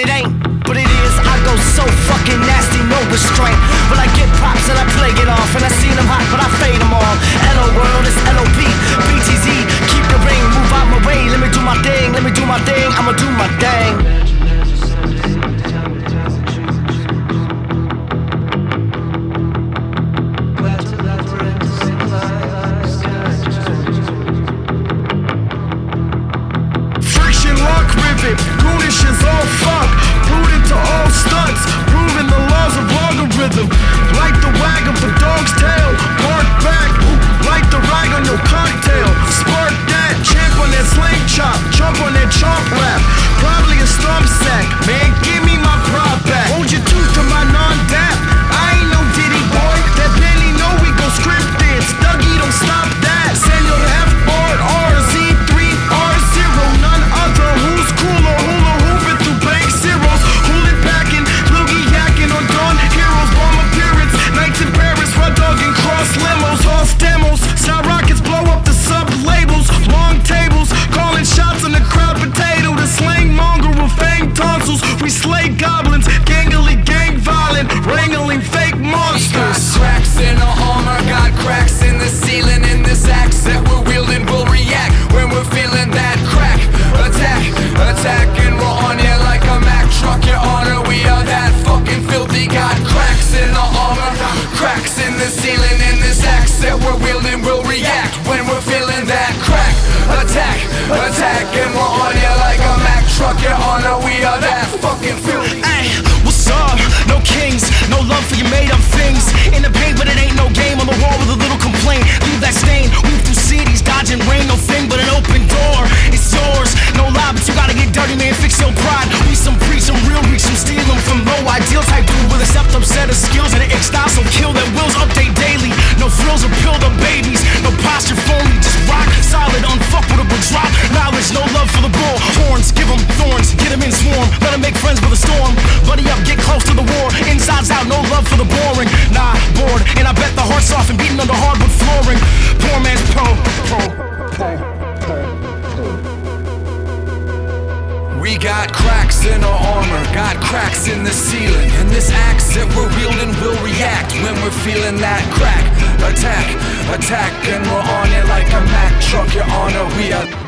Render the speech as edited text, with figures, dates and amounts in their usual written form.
it ain't, but it is. I go so fucking nasty, no restraint. When I get props and I play it off, and I see them hot, but I fade them all. LO world, it's LOP, BTZ, keep the ring, move out my way. Let me do my thing, let me do my thing, I'ma do my thing. Goonish is all funk, prudent to all stunts, proving the laws of logarithm. Like the wag of a dog's tail, bark back, like the rag on your cocktail. Spark that, champ on that slang chop, jump on that chalk rap. Probably a stump sack, man, give me my prop back. Hold your tooth to my non-dap, I ain't no Diddy boy, that Benny know we go scripted. Dougie, don't stop that, Senor F-Board, RZ3, R0, none other. Who's cooler, hula hooping through bank zeros, hooling packing, loogie yakking on dawn heroes, bomb appearance, nights in Paris, Red Dog and cross limos, horse demos, side rockets blow up the sub labels, long tables, calling shots on the crowd potato, the slang mongrel with fang tonsils, we slay goblins, gangly gang violent, wrangling fake monsters. We got cracks in our armor, got cracks in the ceiling, in this axe that we're wielding, we'll react when we're feeling that crack. Attack, and we're on you like a Mack truck, your honor, we are that fucking filthy. Got cracks in our armor, cracks in the ceiling, in this axe that we're wielding, we'll react when we're feeling that crack. Attack, and we're on you like a Mack truck, your honor, we are that fucking filthy. Ay, what's up? No kings, no love for your made up things. In the paint, but it ain't no game. On the wall with a little complaint. Leave that stain, move through cities, dodging rain. No thing but an open door. It's yours, no lie, but you gotta get dirty, man. Fix your pride. We some preach, some real reach, some steal them from low ideal type dude with a stepped up set of skills and an X style. So kill that wills, update daily. No frills or pilled up babies. No posture phony, just rock solid, unfuckable drop. Knowledge, no love for the bull. Horns, give them thorns, get them in swarm. Let them make friends with a storm. Buddy up, get close to the war. Insides out, no love for the boring. Nah, bored, and I bet the heart's off and beating under hardwood flooring. Poor man's pro. We got cracks in our armor, got cracks in the ceiling, and this axe that we're wielding will react when we're feeling that crack. Attack, and we're on it like a Mack truck, your honor, we are